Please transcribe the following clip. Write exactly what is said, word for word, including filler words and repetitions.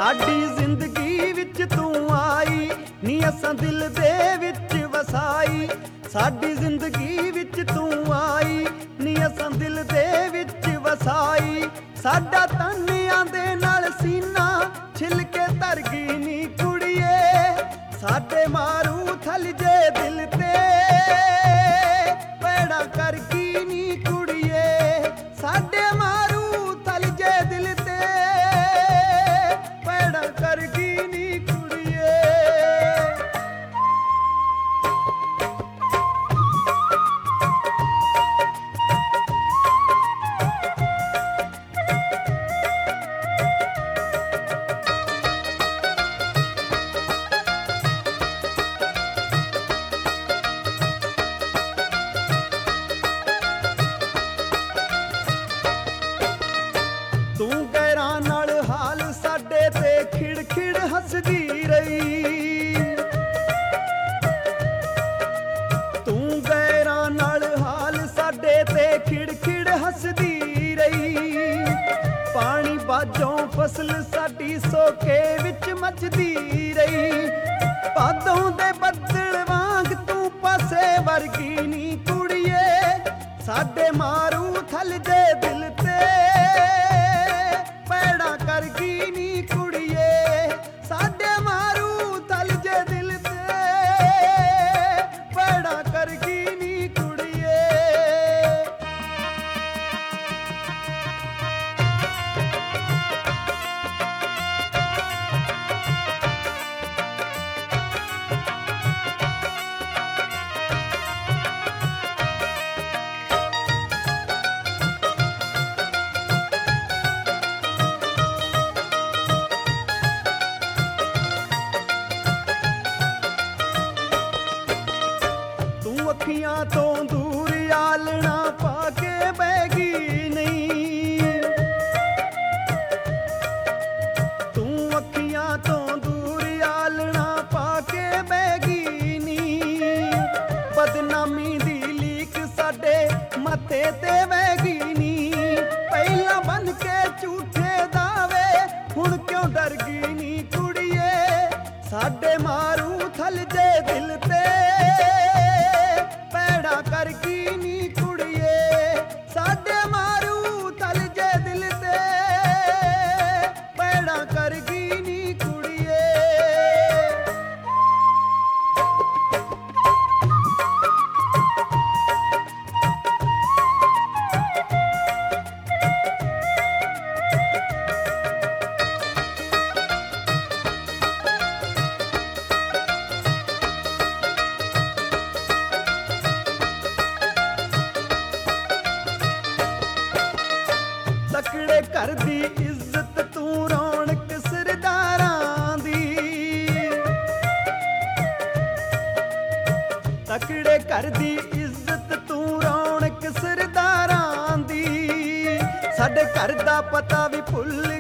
ਸਾਡੀ ਜ਼ਿੰਦਗੀ ਵਿੱਚ ਤੂੰ ਆਈ ਨੀ ਅਸਾਂ ਦਿਲ ਦੇ ਵਿੱਚ ਵਸਾਈ। ਸਾਡੀ ਜ਼ਿੰਦਗੀ ਵਿੱਚ ਤੂੰ ਆਈ ਨੀ ਅਸਾਂ ਦਿਲ ਦੇ ਵਿੱਚ ਵਸਾਈ। ਸਾਡਾ ਤਾਨਿਆਂ ਦੇ ਨਾਲ ਸੀਨਾ ਛਿਲ ਕੇ ਧਰ ਗਈ ਨੀ ਕੁੜੀਏ। ਸਾਡੇ ਮਾਰੂ ਥਲ ਜੇ ਦਿਲ ਤੇ ਪੈੜਾ ਕਰ ਗਈ ਨੀ ਕੁੜੀਏ। ਸਾਡੇ ਮਾਰੂ ਥਲ ਜੇ ਦਿਲ ਤੇ ਪੈੜਾ ਕਰ ਗਈ ਨੀ ਕੁੜੀਏ। ਤੂੰ ਗੈਰਾਂ ਨਾਲ ਹਾਲ ਸਾਡੇ ਤੇ ਖਿੜ ਖਿੜ ਹੱਸਦੀ ਰਹੀ। ਤੂੰ ਗੈਰਾਂ ਨਾਲ ਹਾਲ ਸਾਡੇ ਤੇ ਖਿੜ ਖਿੜ ਹੱਸਦੀ ਰਹੀ। ਪਾਣੀ ਬਾਝੋਂ ਫਸਲ ਸਾਡੀ ਸੋਕੇ ਵਿੱਚ ਮੱਚਦੀ ਰਹੀ। ਭਾਦੋਂ ਦੇ ਬੱਦਲ ਵਾਂਗ ਤੂੰ ਪਾਸੇ ਵਰਗੀ ਨੀ ਕੁੜੀਏ। ਸਾਡੇ ਮਾਰੂ ਥਲ ਜੇ ਦਿਲ ਤੇ ਪੈੜਾ ਕਰ ਗਈ ਨੀ ਕੁੜੀਏ। ਸਾਡੇ ਮਾਰੂ ਥਲ ਜੇ ਦਿਲ ਤੇ ਪੈੜਾ ਕਰ ਗਈ ਨੀ ਕੁੜੀਏ। ਤੂੰ ਅੱਖੀਆਂ ਤੋਂ ਦੂਰ ਆਲਣਾ ਪਾ ਕੇ ਬਹਿ ਗਈ ਨਹੀਂ। ਤੂੰ ਅੱਖੀਆਂ ਤੋਂ ਦੂਰ ਆਲਣਾ ਪਾ ਕੇ ਬਹਿ ਗਈ ਨੀ। ਬਦਨਾਮੀ ਦੀ ਲੀਕ ਸਾਡੇ ਮੱਥੇ ਤੇ ਵਹਿ ਗਈ ਨੀ। ਪਹਿਲਾਂ ਬਨ ਕੇ ਝੂਠੇ ਦਾਵੇ ਹੁਣ ਕਿਉਂ ਡਰ ਗਈ ਨੀ ਕੁੜੀਏ। ਸਾਡੇ ਮਾਰੂ ਥਲ ਜੇ ਦਿਲ ਤੇ ਪੈੜਾ ਕਰ ਗਈ ਨੀ ਕੁੜੀਏ। ਸਾਡੇ ਮਾਰੂ ਥਲ ਜੇ ਦਿਲ ਤੇ ਪੈੜਾ ਕਰ ਗਈ ਨੀ ਕੁੜੀਏ। ਤਕੜੇ ਘਰ ਦੀ ਇੱਜ਼ਤ ਤੂੰ ਰੌਣਕ ਸਰਦਾਰਾਂ ਦੀ। ਤਕੜੇ ਘਰ ਦੀ ਇੱਜ਼ਤ ਤੂੰ ਰੌਣਕ ਸਰਦਾਰਾਂ ਦੀ। ਸਾਡੇ ਘਰ ਦਾ ਪਤਾ ਵੀ ਭੁੱਲ